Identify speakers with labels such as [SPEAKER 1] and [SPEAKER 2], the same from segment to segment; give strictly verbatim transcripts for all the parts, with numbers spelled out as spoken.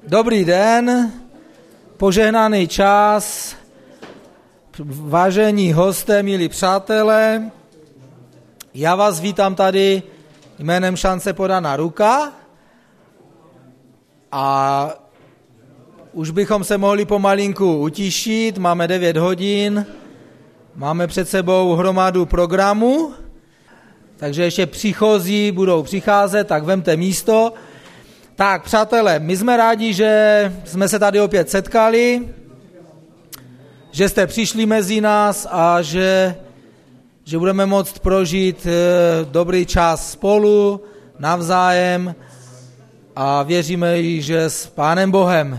[SPEAKER 1] Dobrý den, požehnaný čas, vážení hosté, milí přátelé. Já vás vítám tady jménem Šance podaná ruka a už bychom se mohli pomalinku utišit, máme devět hodin, máme před sebou hromadu programu, takže ještě příchozí budou přicházet, tak vemte místo. Tak, přátelé, my jsme rádi, že jsme se tady opět setkali, že jste přišli mezi nás a že, že budeme moct prožít dobrý čas spolu, navzájem a věříme, že s Pánem Bohem.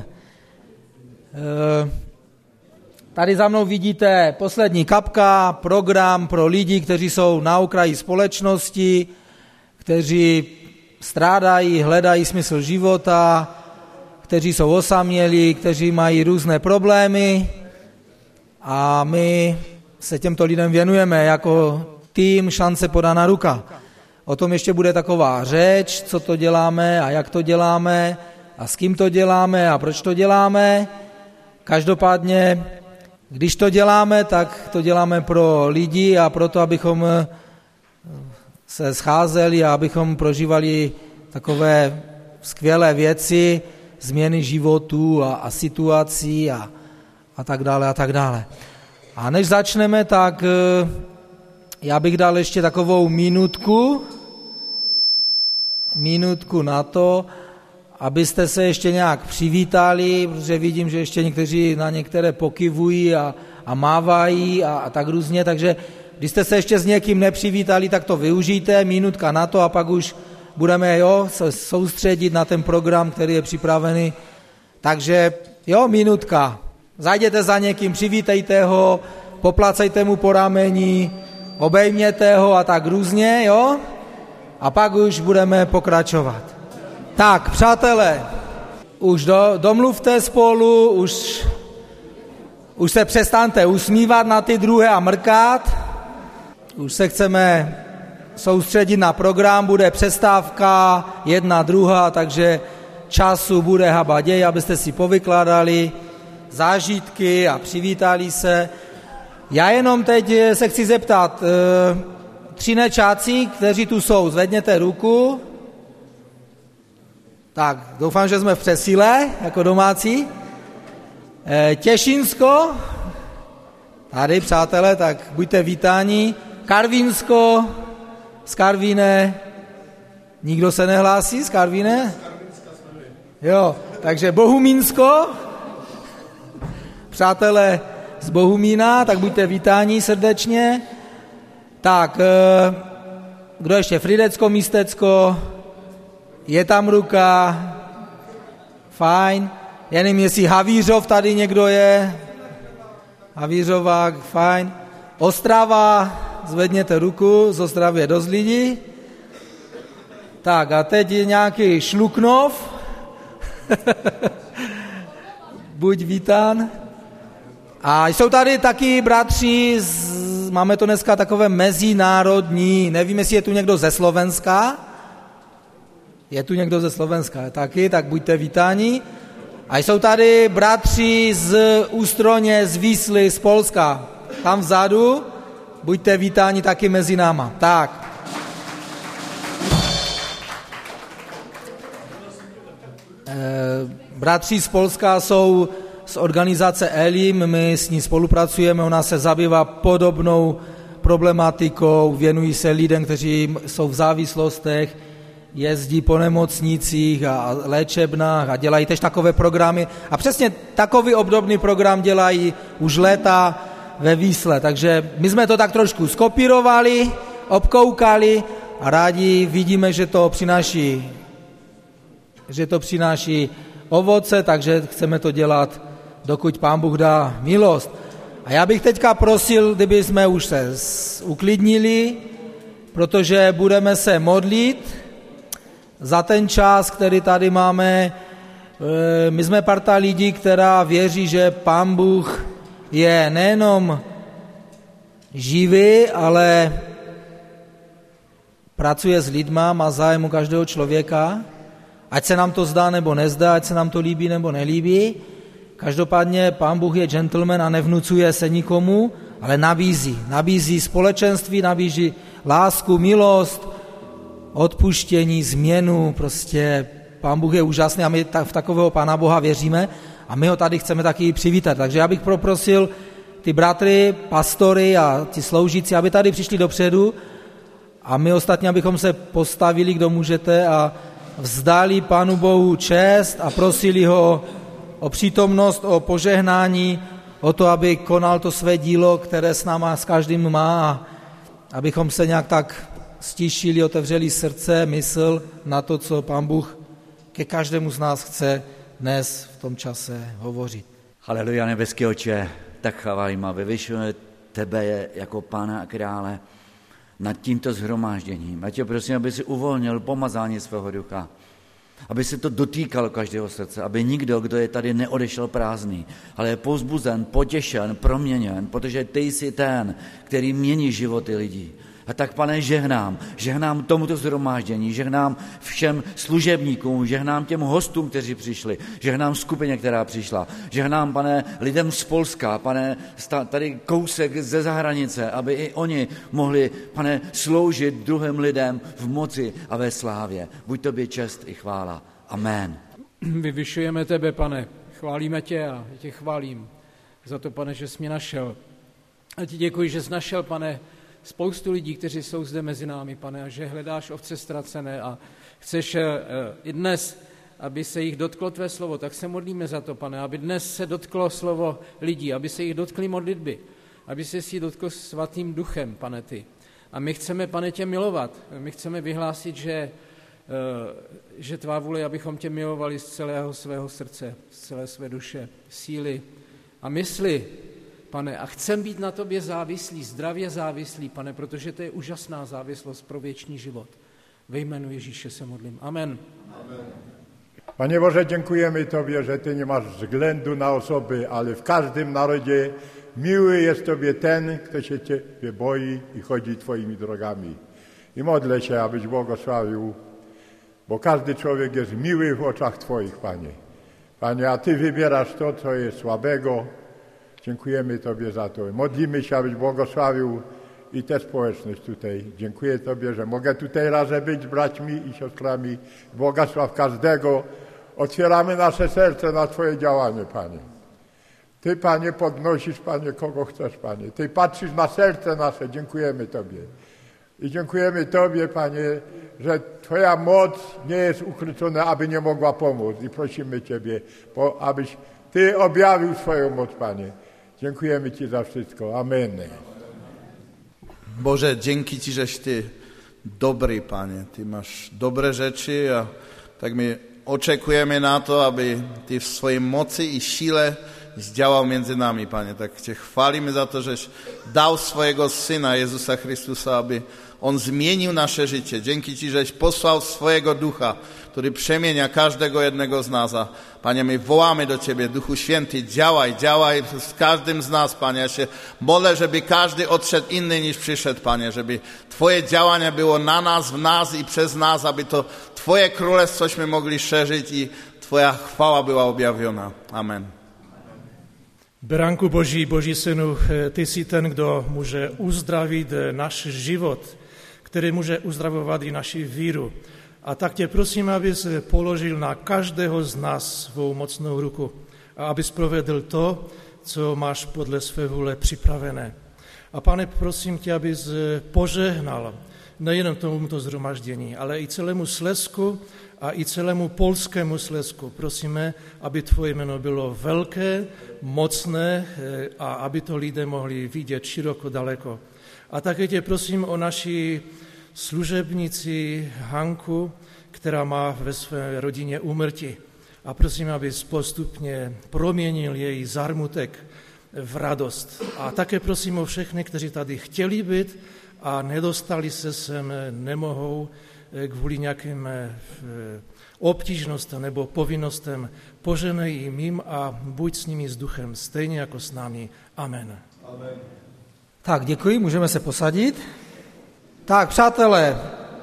[SPEAKER 1] Tady za mnou vidíte poslední kapka, program pro lidi, kteří jsou na okraji společnosti, kteří strádají, hledají smysl života, kteří jsou osamělí, kteří mají různé problémy a my se těmto lidem věnujeme jako tým Šance podaná ruka. O tom ještě bude taková řeč, co to děláme a jak to děláme a s kým to děláme a proč to děláme. Každopádně, když to děláme, tak to děláme pro lidi a proto, abychom se scházeli a abychom prožívali takové skvělé věci, změny životů a, a situací a, a tak dále a tak dále. A než začneme, tak já bych dal ještě takovou minutku, minutku na to, abyste se ještě nějak přivítali, protože vidím, že ještě někteří na některé pokyvují a, a mávají a, a tak různě, takže když jste se ještě s někým nepřivítali, tak to využijte, minutka na to a pak už budeme jo, se soustředit na ten program, který je připravený. Takže jo, minutka. Zajděte za někým, přivítejte ho, poplacejte mu po rameni, obejměte ho a tak různě, jo? A pak už budeme pokračovat. Tak, přátelé, už do, domluvte spolu, už, už se přestaňte usmívat na ty druhé a mrkat. Už se chceme soustředit na program, bude přestávka, jedna, druhá, takže času bude habaděj, abyste si povykládali zážitky a přivítali se. Já jenom teď se chci zeptat, tři nečáci, kteří tu jsou, zvedněte ruku. Tak, doufám, že jsme v přesile, jako domácí. Těšínsko, tady přátelé, tak buďte vítáni. Karvinsko, z Karviné, nikdo se nehlásí z Karviné? Jo, takže Bohumínsko, přátelé z Bohumína, tak buďte vítáni srdečně. Tak, kdo ještě? Fridecko, Místecko, je tam ruka, fajn. Já nevím, jestli Havířov tady někdo je, Havířovák, fajn. Ostrava, zvedněte ruku, z Ostravy je dost lidí. Tak a teď je nějaký Šluknov. Buď vítán. A jsou tady taky bratři, z, máme to dneska takové mezinárodní, nevím, jestli je tu někdo ze Slovenska. Je tu někdo ze Slovenska taky, tak buďte vítáni. A jsou tady bratři z Ústroně, z Výsly, z Polska. Tam vzadu, buďte vítáni taky mezi náma. Tak. E, bratři z Polska jsou z organizace Elim, my s ní spolupracujeme, ona se zabývá podobnou problematikou, věnují se lidem, kteří jsou v závislostech, jezdí po nemocnicích a léčebnách a dělají tež takové programy. A přesně takový obdobný program dělají už léta ve Výsle. Takže my jsme to tak trošku skopírovali, obkoukali a rádi vidíme, že to přináší, že to přináší ovoce, takže chceme to dělat, dokud Pán Bůh dá milost. A já bych teďka prosil, kdyby jsme už se uklidnili, protože budeme se modlit za ten čas, který tady máme. My jsme parta lidí, která věří, že Pán Bůh je nejenom živý, ale pracuje s lidma, má zájem u každého člověka. A Ať se nám to zdá nebo nezdá, ať se nám to líbí nebo nelíbí. Každopádně Pán Bůh je gentleman a nevnucuje se nikomu, ale nabízí. Nabízí společenství, nabízí lásku, milost, odpuštění, změnu. Prostě Pán Bůh je úžasný a my v takového Pána Boha věříme a my ho tady chceme taky přivítat. Takže já bych poprosil ty bratry, pastory a ti sloužící, aby tady přišli dopředu a my ostatní, abychom se postavili, kdo můžete, a vzdali Pánu Bohu čest a prosili ho o přítomnost, o požehnání, o to, aby konal to své dílo, které s náma, s každým má, a abychom se nějak tak stišili, otevřeli srdce, mysl na to, co Pán Bůh ke každému z nás chce dnes v tom čase hovořit.
[SPEAKER 2] Haleluja, nebeský Otče, tak chválím a vyvyšujeme tebe jako Pána a Krále nad tímto shromážděním. A tě prosím, aby si uvolnil pomazání svého ducha, aby se to dotýkalo každého srdce, aby nikdo, kdo je tady, neodešel prázdný, ale je povzbuzen, potěšen, proměněn, protože ty jsi ten, který mění životy lidí. A tak, Pane, žehnám, žehnám tomuto shromáždění, žehnám všem služebníkům, žehnám těm hostům, kteří přišli, žehnám skupině, která přišla, žehnám, Pane, lidem z Polska, Pane, tady kousek ze zahranice, aby i oni mohli, Pane, sloužit druhým lidem v moci a ve slávě. Buď tobě čest i chvála. Amen.
[SPEAKER 3] Vyvyšujeme tebe, Pane, chválíme tě a tě chválím za to, Pane, že jsi mě našel. A ti děkuji, že jsi našel, Pane, spoustu lidí, kteří jsou zde mezi námi, Pane, a že hledáš ovce ztracené a chceš i dnes, aby se jich dotklo tvé slovo, tak se modlíme za to, Pane, aby dnes se dotklo slovo lidí, aby se jich dotkly modlitby, aby se si dotkl svatým duchem, Pane, ty. A my chceme, Pane, tě milovat, my chceme vyhlásit, že, že tvá vůle, abychom tě milovali z celého svého srdce, z celé své duše, síly a mysli, Pane, a chcem být na tobě závislý, zdravě závislý, Pane, protože to je úžasná závislost pro věčný život. Ve jménu Ježíše se modlím. Amen.
[SPEAKER 4] Amen. Panie Boże, dziękujemy Tobie, że Ty nie masz względu na osoby, ale w każdym narodzie miły jest Tobie ten, kto się Ciebie boi i chodzi Twoimi drogami. I modlę się, abyś błogosławił, bo każdy człowiek jest miły w oczach Twoich, Panie. Panie, a Ty wybierasz to, co jest słabego. Dziękujemy Tobie za to. Modlimy się, abyś błogosławił i tę społeczność tutaj. Dziękuję Tobie, że mogę tutaj razem być z braćmi i siostrami. Błogosław każdego. Otwieramy nasze serce na Twoje działanie, Panie. Ty, Panie, podnosisz, Panie, kogo chcesz, Panie. Ty patrzysz na serce nasze. Dziękujemy Tobie. I dziękujemy Tobie, Panie, że Twoja moc nie jest ukrycona, aby nie mogła pomóc. I prosimy Ciebie, abyś Ty objawił swoją moc, Panie. Dziękujemy Ci za wszystko. Amen.
[SPEAKER 5] Bože, dzięki Ci, żeś Ty dobry, Panie. Ty masz dobre rzeczy, a tak my oczekujemy na to, aby Ty w swojej mocy i sile zdziałał między nami, Panie. Tak Cię chwalimy za to, żeś dał swojego Syna Jezusa Chrystusa, aby On zmienił nasze życie. Dzięki Ci, żeś posłał swojego Ducha, który przemienia każdego jednego z nas. A Panie, my wołamy do Ciebie, Duchu Święty, działaj, działaj z każdym z nas, Panie. Ja się modlę, żeby każdy odszedł inny niż przyszedł, Panie, żeby Twoje działanie było na nas, w nas i przez nas, aby to Twoje królestwośmy mogli szerzyć i Twoja chwała była objawiona. Amen.
[SPEAKER 6] Beránku Boží, Boží synu, Ty jsi ten, kdo může uzdravit náš život, který může uzdravovat i naši víru. A tak tě prosím, abys položil na každého z nás svou mocnou ruku a abys provedl to, co máš podle své vůle připravené. A Pane, prosím tě, abys požehnal nejen tomuto shromaždění, ale i celému Slezsku a i celému polskému Slezsku. Prosíme, aby tvoje jméno bylo velké, mocné a aby to lidé mohli vidět široko, daleko. A také tě prosím o naši služebnici Hanku, která má ve své rodině úmrtí. A prosím, abys postupně proměnil její zármutek v radost. A také prosím o všechny, kteří tady chtěli být a nedostali se sem, nemohou kvůli nějakým obtížnostem nebo povinnostem. Poženej jim jim a buď s nimi s duchem, stejně jako s námi. Amen.
[SPEAKER 1] Tak, děkuji, můžeme se posadit. Tak, přátelé,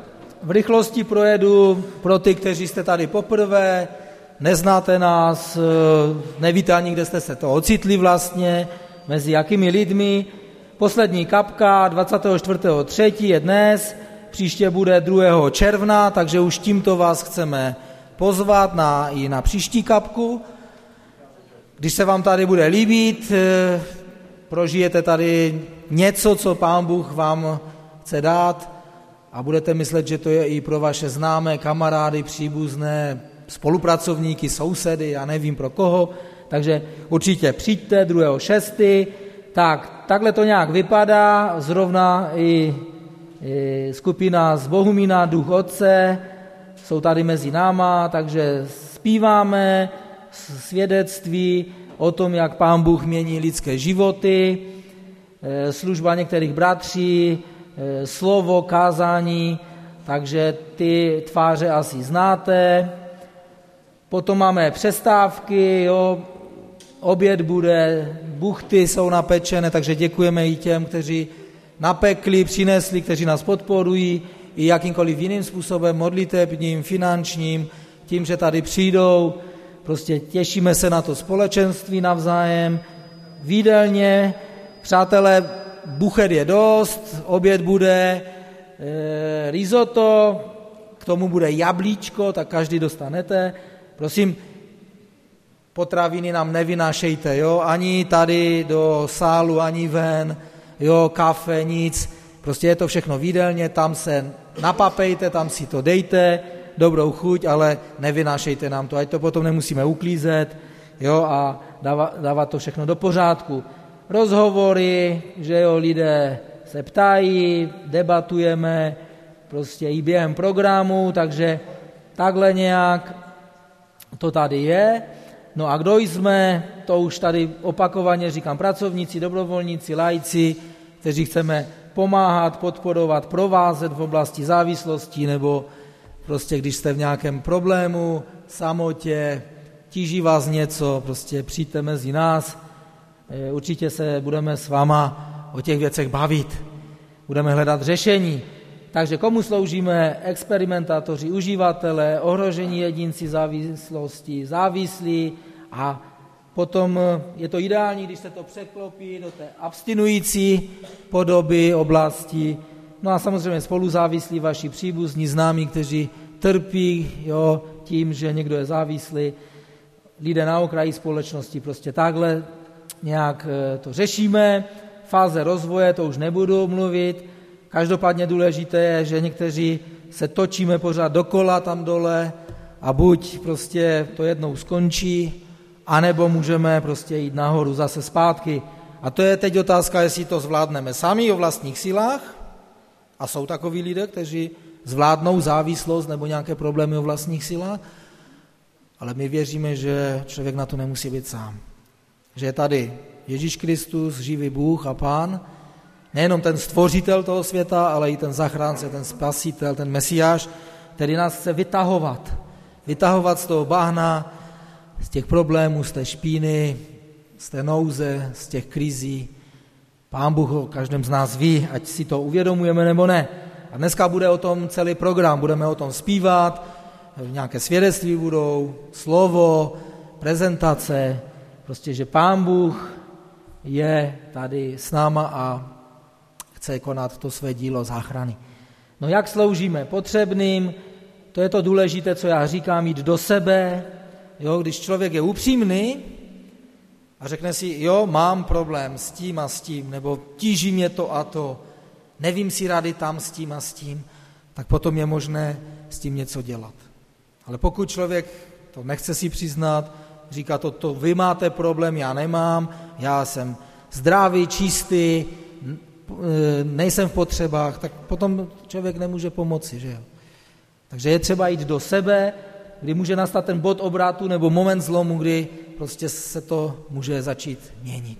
[SPEAKER 1] v rychlosti projedu pro ty, kteří jste tady poprvé, neznáte nás, nevíte ani, kde jste se to ocitli vlastně, mezi jakými lidmi. Poslední kapka dvacátého čtvrtého třetího je dnes, příště bude druhého června, takže už tímto vás chceme pozvat na, i na příští kapku. Když se vám tady bude líbit, prožijete tady něco, co Pán Bůh vám chce dát a budete myslet, že to je i pro vaše známé, kamarády, příbuzné, spolupracovníky, sousedy, já nevím pro koho, takže určitě přijďte druhého šestého Tak, takhle to nějak vypadá, zrovna i, i skupina z Bohumína, Duch Otce, jsou tady mezi náma, takže zpíváme svědectví o tom, jak Pán Bůh mění lidské životy, služba některých bratří, slovo, kázání, takže ty tváře asi znáte. Potom máme přestávky, jo, oběd bude, buchty jsou napečené, takže děkujeme i těm, kteří napekli, přinesli, kteří nás podporují i jakýmkoliv jiným způsobem, modlitebním, finančním, tím, že tady přijdou, prostě těšíme se na to společenství navzájem, v jídelně, přátelé, buchet je dost, oběd bude e, risotto, k tomu bude jablíčko, tak každý dostanete, prosím, potraviny nám nevynášejte, jo, ani tady do sálu, ani ven, jo, kafe, nic, prostě je to všechno v jídelně, tam se napapejte, tam si to dejte, dobrou chuť, ale nevynášejte nám to, ať to potom nemusíme uklízet, jo, a dávat, dávat to všechno do pořádku. Rozhovory, že jo, lidé se ptají, debatujeme, prostě i během programu, takže takhle nějak to tady je. No a kdo jsme, to už tady opakovaně říkám, pracovníci, dobrovolníci, laici, kteří chceme pomáhat, podporovat, provázet v oblasti závislosti, nebo prostě když jste v nějakém problému, samotě, tíží vás něco, prostě přijďte mezi nás, určitě se budeme s váma o těch věcech bavit, budeme hledat řešení. Takže komu sloužíme? Experimentátoři, uživatelé, ohrožení jedinci závislosti, závislí a potom je to ideální, když se to překlopí do té abstinující podoby oblasti. No a samozřejmě spoluzávislí vaši příbuzní, známí, kteří trpí, jo, tím, že někdo je závislý, lidé na okraji společnosti, prostě takhle nějak to řešíme. Fáze rozvoje, to už nebudu mluvit. Každopádně důležité je, že někteří se točíme pořád dokola tam dole a buď prostě to jednou skončí, anebo můžeme prostě jít nahoru zase zpátky. A to je teď otázka, jestli to zvládneme sami o vlastních silách, a jsou takoví lidé, kteří zvládnou závislost nebo nějaké problémy o vlastních silách, ale my věříme, že člověk na to nemusí být sám. Že je tady Ježíš Kristus, živý Bůh a Pán, nejenom ten stvořitel toho světa, ale i ten zachránce, ten spasitel, ten Mesiáš, který nás chce vytahovat. Vytahovat z toho bahna, z těch problémů, z té špíny, z té nouze, z těch krizí. Pán Bůh o každém z nás ví, ať si to uvědomujeme nebo ne. A dneska bude o tom celý program, budeme o tom zpívat, nějaké svědectví budou, slovo, prezentace, prostě, že Pán Bůh je tady s náma a chce konat to své dílo záchrany. No jak sloužíme potřebným, to je to důležité, co já říkám, jít do sebe. Jo, když člověk je upřímný a řekne si, jo, mám problém s tím a s tím, nebo tíží mě to a to, nevím si rady tam s tím a s tím, tak potom je možné s tím něco dělat. Ale pokud člověk to nechce si přiznat, říká to, to vy máte problém, já nemám, já jsem zdravý, čistý, nejsem v potřebách, tak potom člověk nemůže pomoci, že jo. Takže je třeba jít do sebe, kdy může nastat ten bod obratu nebo moment zlomu, kdy prostě se to může začít měnit.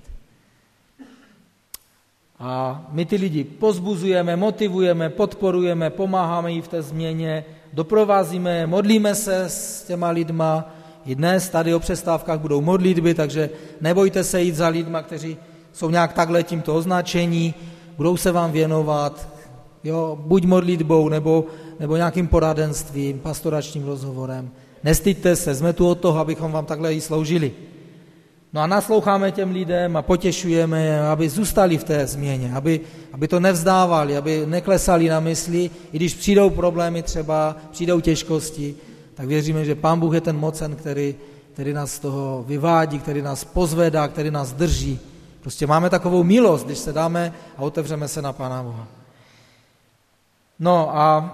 [SPEAKER 1] A my ty lidi pozbuzujeme, motivujeme, podporujeme, pomáháme jí v té změně, doprovázíme, modlíme se s těma lidma. I dnes tady o přestávkách budou modlitby, takže nebojte se jít za lidma, kteří jsou nějak takhle tímto označení, budou se vám věnovat, Jo, buď modlitbou, nebo, nebo nějakým poradenstvím, pastoračním rozhovorem. Nestyďte se, jsme tu od toho, abychom vám takhle i sloužili. No a nasloucháme těm lidem a potěšujeme je, aby zůstali v té změně, aby, aby to nevzdávali, aby neklesali na mysli, i když přijdou problémy třeba, přijdou těžkosti, tak věříme, že Pán Bůh je ten mocen, který, který nás z toho vyvádí, který nás pozvedá, který nás drží. Prostě máme takovou milost, když se dáme a otevřeme se na Pána Boha. No a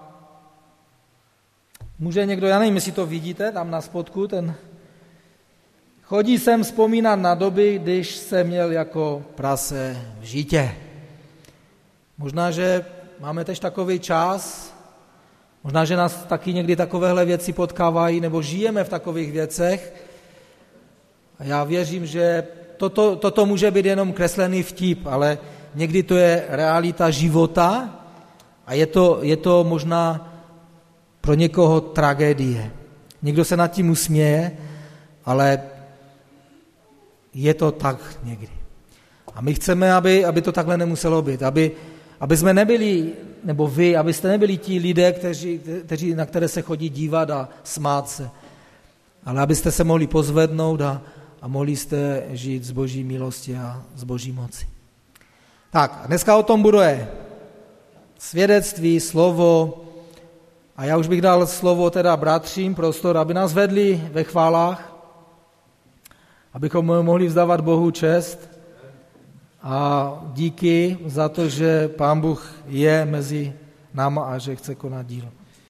[SPEAKER 1] může někdo, já nevím, jestli to vidíte, tam na spodku, ten... Chodí sem vzpomínat na doby, když jsem měl jako prase v žitě. Možná, že máme teď takový čas, možná, že nás taky někdy takovéhle věci potkávají, nebo žijeme v takových věcech. A já věřím, že toto, toto může být jenom kreslený vtip, ale někdy to je realita života a je to, je to možná pro někoho tragédie. Někdo se nad tím usměje, ale je to tak někdy. A my chceme, aby, aby to takhle nemuselo být, aby, aby jsme nebyli, nebo vy, abyste nebyli ti lidé, kteří, kteří, na které se chodí dívat a smát se, ale abyste se mohli pozvednout a, a mohli jste žít z Boží milosti a z Boží moci. Tak, dneska o tom bude svědectví, slovo, a já už bych dal slovo teda bratřím, prostor, aby nás vedli ve chválách, abychom mohli vzdávat Bohu čest a díky za to, že Pán Bůh je mezi náma a že chce konat dílo.